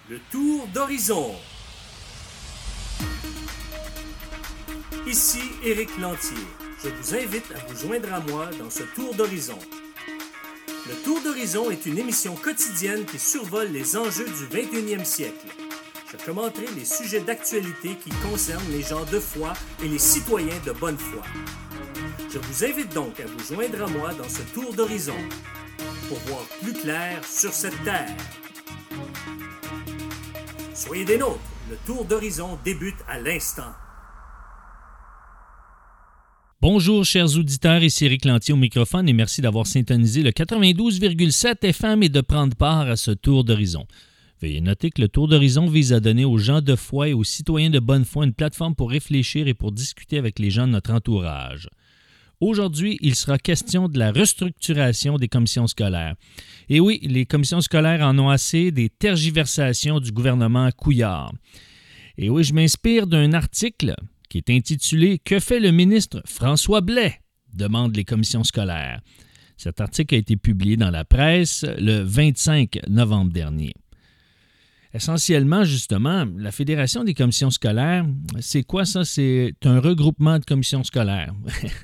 Le tour d'horizon. Ici Éric Lantier. Je vous invite à vous joindre à moi dans ce tour d'horizon. Le tour d'horizon est une émission quotidienne qui survole les enjeux du 21e siècle. Je commenterai les sujets d'actualité qui concernent les gens de foi et les citoyens de bonne foi. Je vous invite donc à vous joindre à moi dans ce tour d'horizon pour voir plus clair sur cette terre. Soyez des nôtres, le tour d'horizon débute à l'instant. Bonjour chers auditeurs, ici Éric Lantier au microphone et merci d'avoir syntonisé le 92,7 FM et de prendre part à ce tour d'horizon. Veuillez noter que le tour d'horizon vise à donner aux gens de foi et aux citoyens de bonne foi une plateforme pour réfléchir et pour discuter avec les gens de notre entourage. Aujourd'hui, il sera question de la restructuration des commissions scolaires. Et oui, les commissions scolaires en ont assez des tergiversations du gouvernement Couillard. Et oui, je m'inspire d'un article qui est intitulé « Que fait le ministre François Blais ?» demandent les commissions scolaires. Cet article a été publié dans la presse le 25 novembre dernier. Essentiellement, justement, la Fédération des commissions scolaires, c'est quoi ça? C'est un regroupement de commissions scolaires.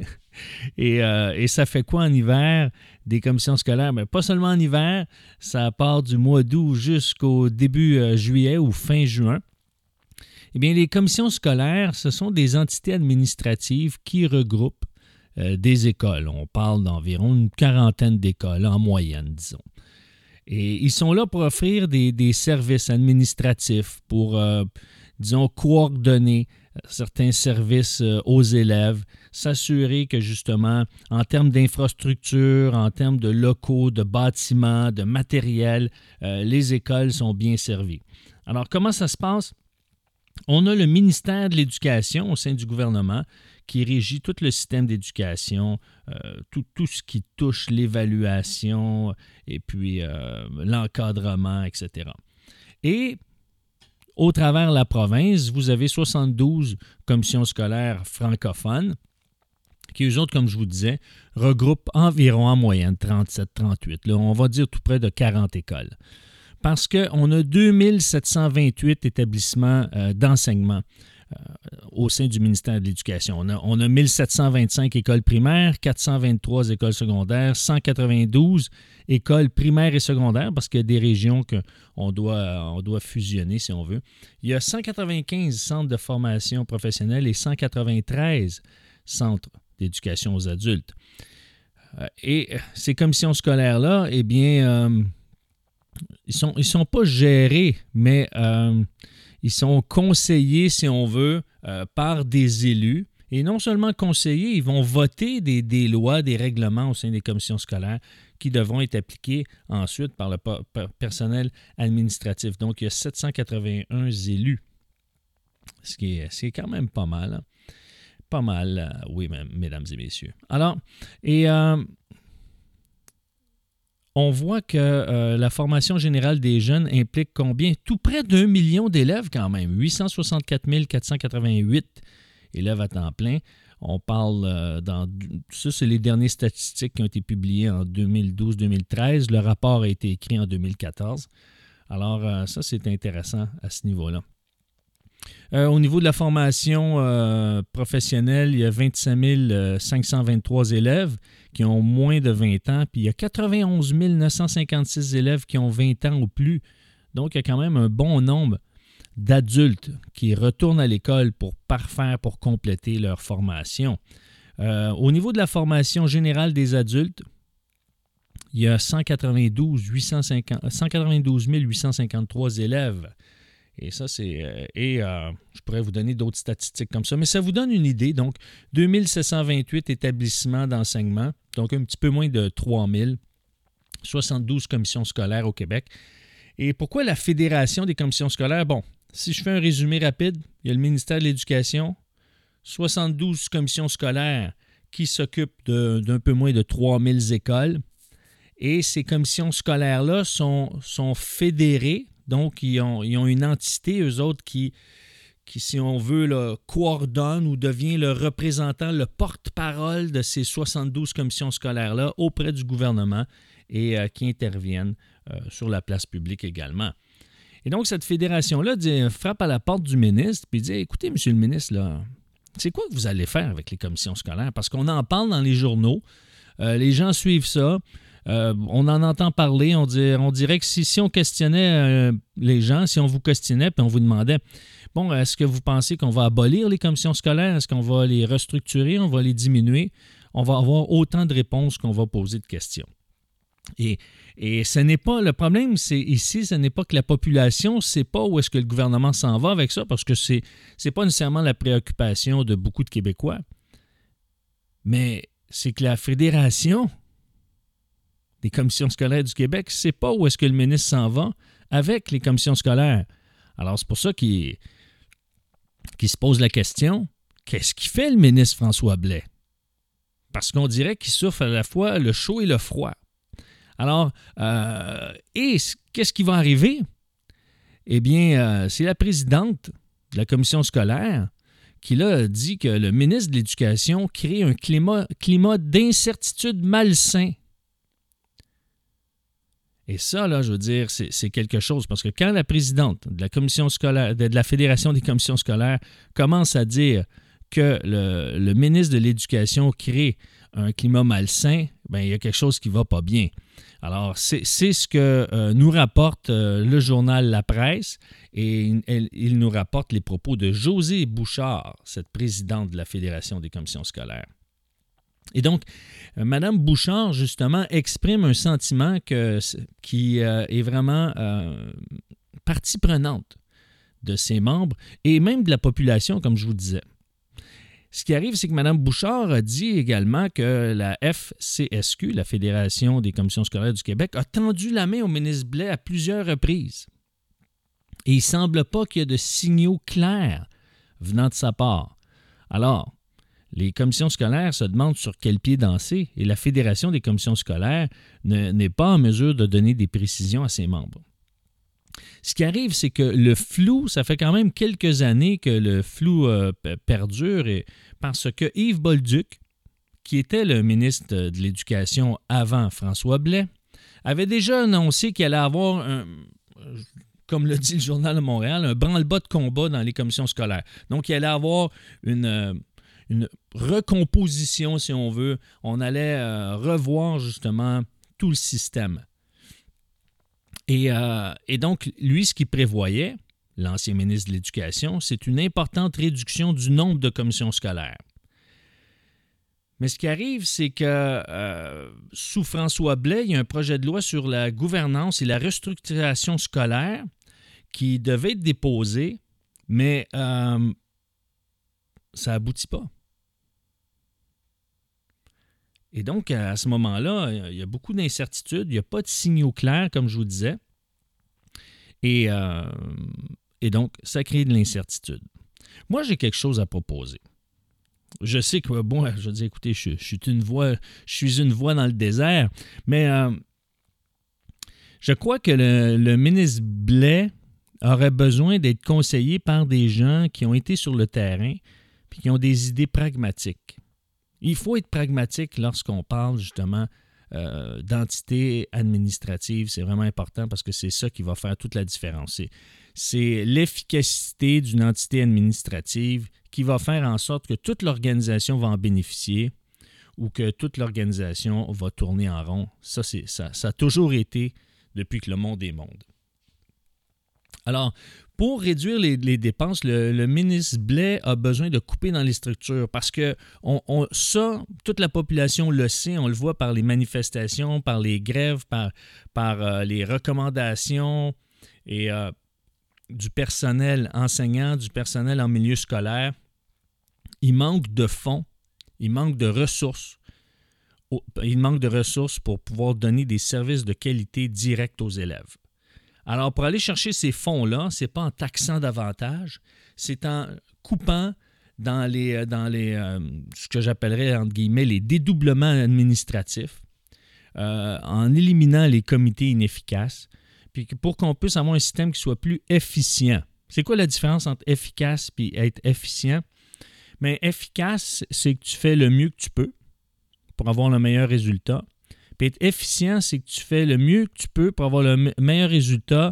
Et ça fait quoi en hiver des commissions scolaires? Bien, pas seulement en hiver, ça part du mois d'août jusqu'au début juillet ou fin juin. Eh bien, les commissions scolaires, ce sont des entités administratives qui regroupent des écoles. On parle d'environ une quarantaine d'écoles en moyenne, disons. Et ils sont là pour offrir des services administratifs, pour, disons, coordonner certains services aux élèves, s'assurer que, justement, en termes d'infrastructure, en termes de locaux, de bâtiments, de matériel, les écoles sont bien servies. Alors, comment ça se passe? On a le ministère de l'Éducation au sein du gouvernement qui régit tout le système d'éducation, tout ce qui touche l'évaluation et puis l'encadrement, etc. Et au travers de la province, vous avez 72 commissions scolaires francophones qui, eux autres, comme je vous disais, regroupent environ en moyenne 37-38. Là, on va dire tout près de 40 écoles. Parce qu'on a 2728 établissements d'enseignement au sein du ministère de l'Éducation. On a 1725 écoles primaires, 423 écoles secondaires, 192 écoles primaires et secondaires, parce qu'il y a des régions qu'on doit fusionner, si on veut. Il y a 195 centres de formation professionnelle et 193 centres d'éducation aux adultes. Et ces commissions scolaires-là, eh bien... Ils sont pas gérés, mais ils sont conseillés, si on veut, par des élus. Et non seulement conseillés, ils vont voter des lois, des règlements au sein des commissions scolaires qui devront être appliqués ensuite par le personnel administratif. Donc, il y a 781 élus, ce qui est quand même pas mal. Hein? Pas mal, oui, mesdames et messieurs. Alors, on voit que la formation générale des jeunes implique combien? Tout près d'1 million d'élèves quand même. 864 488 élèves à temps plein. On parle ça, c'est les dernières statistiques qui ont été publiées en 2012-2013. Le rapport a été écrit en 2014. Alors, ça, c'est intéressant à ce niveau-là. Au niveau de la formation professionnelle, il y a 25 523 élèves qui ont moins de 20 ans, puis il y a 91 956 élèves qui ont 20 ans ou plus. Donc, il y a quand même un bon nombre d'adultes qui retournent à l'école pour parfaire, pour compléter leur formation. Au niveau de la formation générale des adultes, il y a 192 853 élèves. Et ça, je pourrais vous donner d'autres statistiques comme ça, mais ça vous donne une idée. Donc, 2728 établissements d'enseignement, donc un petit peu moins de 3000, 72 commissions scolaires au Québec. Et pourquoi la Fédération des commissions scolaires? Bon, si je fais un résumé rapide, il y a le ministère de l'Éducation, 72 commissions scolaires qui s'occupent d'un peu moins de 3000 écoles. Et ces commissions scolaires-là sont fédérées. Donc, ils ont une entité, eux autres, qui si on veut, là, coordonne ou devient le représentant, le porte-parole de ces 72 commissions scolaires-là auprès du gouvernement et qui interviennent sur la place publique également. Et donc, cette fédération-là frappe à la porte du ministre et dit « Écoutez, monsieur le ministre, là, c'est quoi que vous allez faire avec les commissions scolaires? Parce qu'on en parle dans les journaux, les gens suivent ça, on en entend parler, on dirait que si on questionnait les gens, si on vous questionnait puis on vous demandait « Bon, est-ce que vous pensez qu'on va abolir les commissions scolaires? Est-ce qu'on va les restructurer? On va les diminuer? » On va avoir autant de réponses qu'on va poser de questions. Et ce n'est pas le problème, c'est ici, ce n'est pas que la population ne sait pas où est-ce que le gouvernement s'en va avec ça, parce que c'est pas nécessairement la préoccupation de beaucoup de Québécois, mais c'est que la Fédération des commissions scolaires du Québec ne sait pas où est-ce que le ministre s'en va avec les commissions scolaires. Alors, c'est pour ça qu'il se pose la question, qu'est-ce qu'il fait le ministre François Blais? Parce qu'on dirait qu'il souffre à la fois le chaud et le froid. Alors, qu'est-ce qui va arriver? Eh bien, c'est la présidente de la commission scolaire qui là dit que le ministre de l'Éducation crée un climat d'incertitude malsain. Et ça, là, je veux dire, c'est quelque chose, parce que quand la présidente de la commission scolaire, de la Fédération des commissions scolaires commence à dire que le ministre de l'Éducation crée un climat malsain, bien, il y a quelque chose qui ne va pas bien. Alors, c'est ce que nous rapporte le journal La Presse, et il nous rapporte les propos de Josée Bouchard, cette présidente de la Fédération des commissions scolaires. Et donc, Mme Bouchard, justement, exprime un sentiment qui est vraiment partie prenante de ses membres et même de la population, comme je vous disais. Ce qui arrive, c'est que Mme Bouchard a dit également que la FCSQ, la Fédération des commissions scolaires du Québec, a tendu la main au ministre Blais à plusieurs reprises. Et il ne semble pas qu'il y ait de signaux clairs venant de sa part. Alors, les commissions scolaires se demandent sur quel pied danser et la Fédération des commissions scolaires n'est pas en mesure de donner des précisions à ses membres. Ce qui arrive, c'est que le flou, ça fait quand même quelques années que le flou perdure parce que Yves Bolduc, qui était le ministre de l'Éducation avant François Blais, avait déjà annoncé qu'il allait avoir, comme le dit le Journal de Montréal, un branle-bas de combat dans les commissions scolaires. Donc, il allait avoir une recomposition, si on veut. On allait revoir justement tout le système. Et donc, lui, ce qu'il prévoyait, l'ancien ministre de l'Éducation, c'est une importante réduction du nombre de commissions scolaires. Mais ce qui arrive, c'est que sous François Blais, il y a un projet de loi sur la gouvernance et la restructuration scolaire qui devait être déposé, mais ça n'aboutit pas. Et donc, à ce moment-là, il y a beaucoup d'incertitudes, il n'y a pas de signaux clairs, comme je vous disais, et donc, ça crée de l'incertitude. Moi, j'ai quelque chose à proposer. Je sais que, bon, je veux dire, écoutez, je suis une voix dans le désert, mais je crois que le ministre Blais aurait besoin d'être conseillé par des gens qui ont été sur le terrain et qui ont des idées pragmatiques. Il faut être pragmatique lorsqu'on parle justement d'entité administrative. C'est vraiment important parce que c'est ça qui va faire toute la différence. C'est l'efficacité d'une entité administrative qui va faire en sorte que toute l'organisation va en bénéficier ou que toute l'organisation va tourner en rond. Ça a toujours été depuis que le monde est monde. Alors, pour réduire les dépenses, le ministre Blais a besoin de couper dans les structures parce que ça, toute la population le sait, on le voit par les manifestations, par les grèves, par les recommandations et du personnel enseignant, du personnel en milieu scolaire. Il manque de fonds, il manque de ressources. Il manque de ressources pour pouvoir donner des services de qualité directs aux élèves. Alors, pour aller chercher ces fonds-là, ce n'est pas en taxant davantage, c'est en coupant dans ce que j'appellerais, entre guillemets, les dédoublements administratifs, en éliminant les comités inefficaces, puis pour qu'on puisse avoir un système qui soit plus efficient. C'est quoi la différence entre efficace et être efficient? Bien, efficace, c'est que tu fais le mieux que tu peux pour avoir le meilleur résultat. Puis être efficient, c'est que tu fais le mieux que tu peux pour avoir le meilleur résultat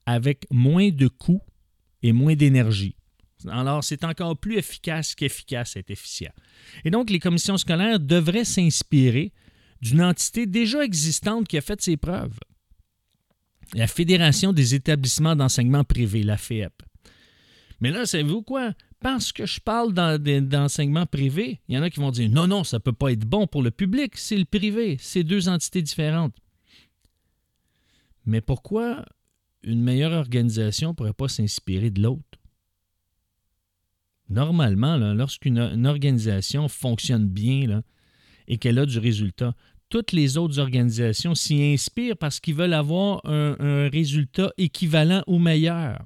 avec moins de coûts et moins d'énergie. Alors, c'est encore plus efficace qu'efficace et efficient. Et donc, les commissions scolaires devraient s'inspirer d'une entité déjà existante qui a fait ses preuves. La Fédération des établissements d'enseignement privé, la FEEP. Mais là, savez-vous quoi? Parce que je parle d'enseignement privé, il y en a qui vont dire « Non, ça ne peut pas être bon pour le public, c'est le privé, c'est deux entités différentes. » Mais pourquoi une meilleure organisation ne pourrait pas s'inspirer de l'autre? Normalement, là, lorsqu'une organisation fonctionne bien là, et qu'elle a du résultat, toutes les autres organisations s'y inspirent parce qu'ils veulent avoir un résultat équivalent ou meilleur.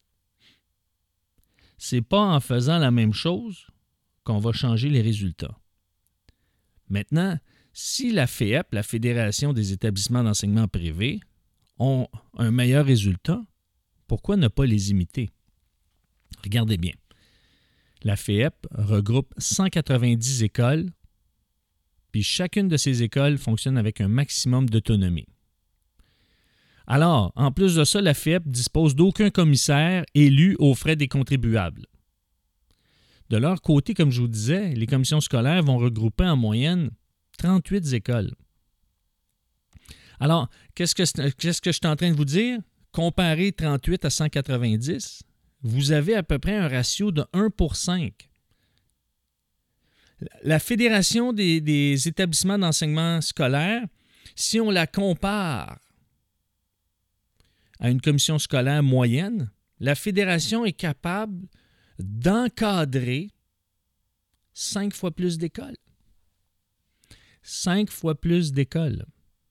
C'est pas en faisant la même chose qu'on va changer les résultats. Maintenant, si la FEEP, la Fédération des établissements d'enseignement privé, ont un meilleur résultat, pourquoi ne pas les imiter? Regardez bien. La FEEP regroupe 190 écoles, puis chacune de ces écoles fonctionne avec un maximum d'autonomie. Alors, en plus de ça, la FEEP dispose d'aucun commissaire élu aux frais des contribuables. De leur côté, comme je vous disais, les commissions scolaires vont regrouper en moyenne 38 écoles. Alors, qu'est-ce que je suis en train de vous dire? Comparez 38 à 190, vous avez à peu près un ratio de 1 pour 5. La Fédération des établissements d'enseignement scolaire, si on la compare à une commission scolaire moyenne, la Fédération est capable d'encadrer 5 fois plus d'écoles. 5 fois plus d'écoles.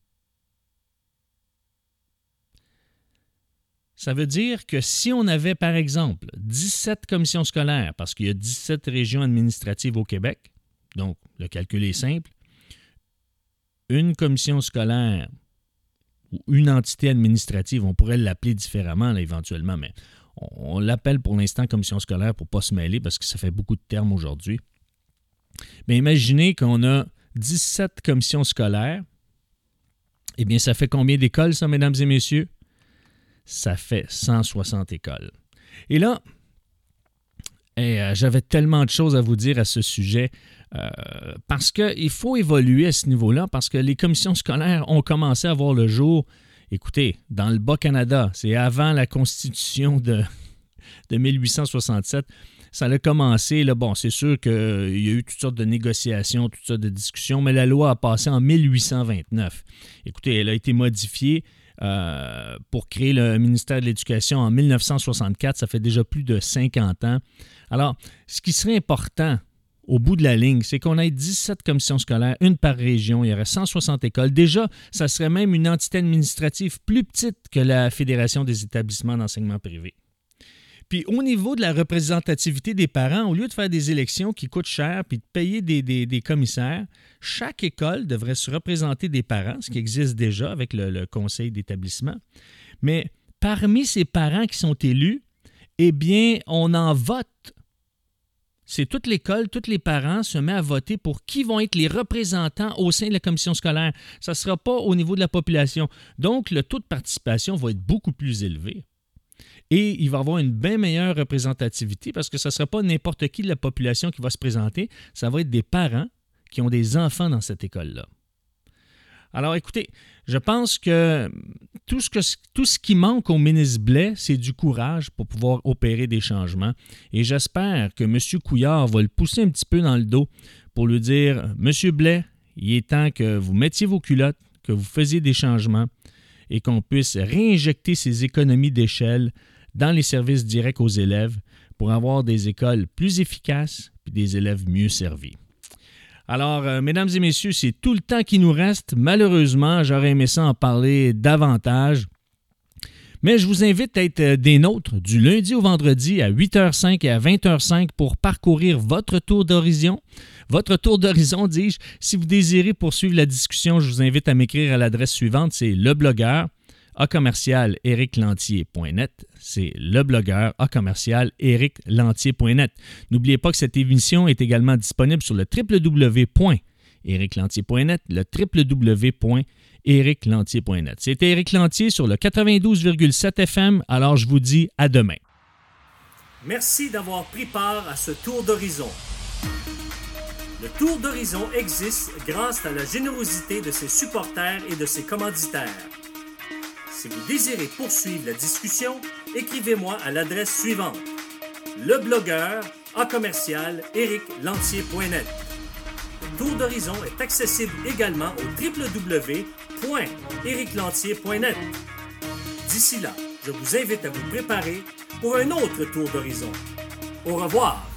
Ça veut dire que si on avait, par exemple, 17 commissions scolaires, parce qu'il y a 17 régions administratives au Québec, donc le calcul est simple, une commission scolaire ou une entité administrative, on pourrait l'appeler différemment là, éventuellement, mais on l'appelle pour l'instant commission scolaire pour ne pas se mêler parce que ça fait beaucoup de termes aujourd'hui. Mais imaginez qu'on a 17 commissions scolaires. Eh bien, ça fait combien d'écoles, ça, mesdames et messieurs? Ça fait 160 écoles. Et là, j'avais tellement de choses à vous dire à ce sujet parce qu'il faut évoluer à ce niveau-là parce que les commissions scolaires ont commencé à voir le jour. Écoutez, dans le Bas-Canada, c'est avant la Constitution de 1867, ça a commencé. Là, bon, c'est sûr qu'il y a eu toutes sortes de négociations, toutes sortes de discussions, mais la loi a passé en 1829. Écoutez, elle a été modifiée pour créer le ministère de l'Éducation en 1964. Ça fait déjà plus de 50 ans. Alors, ce qui serait important au bout de la ligne, c'est qu'on ait 17 commissions scolaires, une par région, il y aurait 160 écoles. Déjà, ça serait même une entité administrative plus petite que la Fédération des établissements d'enseignement privé. Puis au niveau de la représentativité des parents, au lieu de faire des élections qui coûtent cher puis de payer des commissaires, chaque école devrait se représenter des parents, ce qui existe déjà avec le conseil d'établissement. Mais parmi ces parents qui sont élus, eh bien, on en vote. C'est toute l'école, tous les parents se mettent à voter pour qui vont être les représentants au sein de la commission scolaire. Ça ne sera pas au niveau de la population. Donc, le taux de participation va être beaucoup plus élevé. Et il va y avoir une bien meilleure représentativité parce que ce ne sera pas n'importe qui de la population qui va se présenter. Ça va être des parents qui ont des enfants dans cette école-là. Alors, écoutez, je pense que tout ce qui manque au ministre Blais, c'est du courage pour pouvoir opérer des changements. Et j'espère que M. Couillard va le pousser un petit peu dans le dos pour lui dire « M. Blais, il est temps que vous mettiez vos culottes, que vous faisiez des changements et qu'on puisse réinjecter ces économies d'échelle dans les services directs aux élèves pour avoir des écoles plus efficaces et des élèves mieux servis. » Alors, mesdames et messieurs, c'est tout le temps qui nous reste. Malheureusement, j'aurais aimé ça en parler davantage. Mais je vous invite à être des nôtres du lundi au vendredi à 8h05 et à 20h05 pour parcourir votre tour d'horizon. Votre tour d'horizon, dis-je. Si vous désirez poursuivre la discussion, je vous invite à m'écrire à l'adresse suivante, c'est leblogueur@ericlantier.net. C'est leblogueur @ericlantier.net. N'oubliez pas que cette émission est également disponible sur le www.ericlantier.net, le www.ericlantier.net. ericlantier.net. C'était Éric Lantier sur le 92,7 FM, alors je vous dis à demain. Merci d'avoir pris part à ce tour d'horizon. Le Tour d'horizon existe grâce à la générosité de ses supporters et de ses commanditaires. Si vous désirez poursuivre la discussion, écrivez-moi à l'adresse suivante: leblogger@ericlantier.net. Le Tour d'horizon est accessible également au www.ericlantier.net. D'ici là, je vous invite à vous préparer pour un autre tour d'horizon. Au revoir!